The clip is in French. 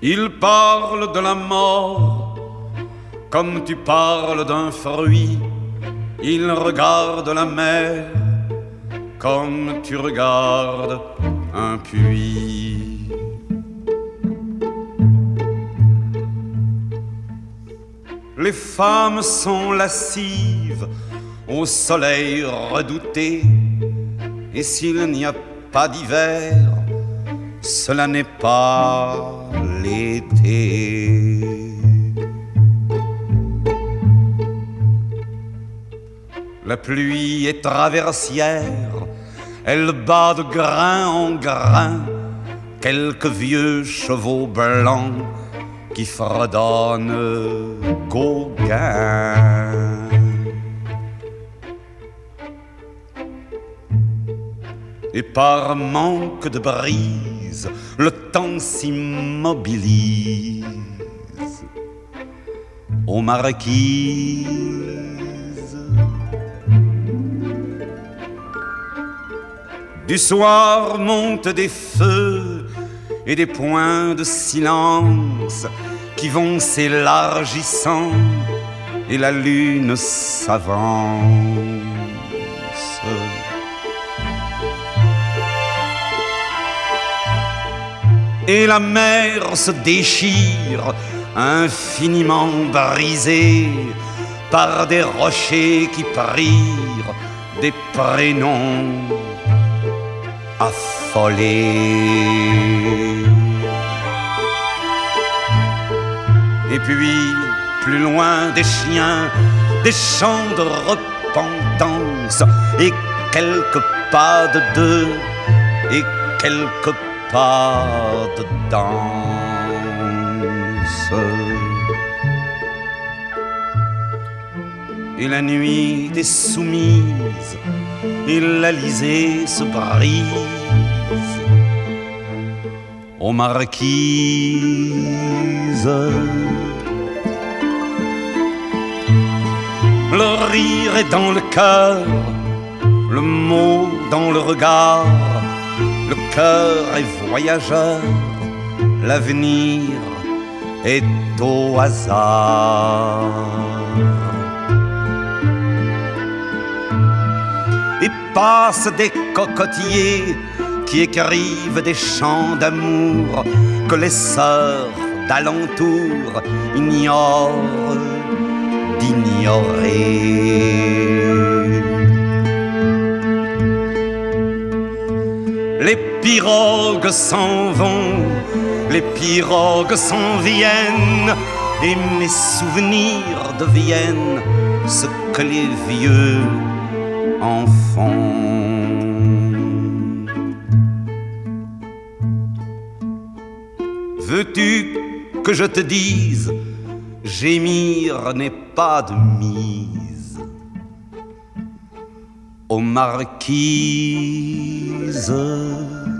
Il parle de la mort comme tu parles d'un fruit. Il regarde la mer comme tu regardes un puits. Les femmes sont lascives au soleil redouté, et s'il n'y a pas d'hiver, cela n'est pas l'été. La pluie est traversière, elle bat de grain en grain quelques vieux chevaux blancs qui fredonnent Gauguin. Et par manque de brise, le temps s'immobilise aux marquises. Du soir montent des feux et des points de silence qui vont s'élargissant et la lune s'avance. Et la mer se déchire, infiniment brisée par des rochers qui prirent des prénoms affolés. Et puis, plus loin des chiens, des chants de repentance, et quelques pas de deux, et quelques pas de danse. Et la nuit est soumise, et l'Alizé se brise aux marquises. Le rire est dans le cœur, le mot dans le regard. Le cœur est voyageur, l'avenir est au hasard. Et passent des cocotiers qui écrivent des chants d'amour que les sœurs d'alentour ignorent d'ignorer. Les pirogues s'en vont, les pirogues s'en viennent, et mes souvenirs deviennent ce que les vieux en font. Veux-tu que je te dise, gémir n'est pas de mise aux marquises.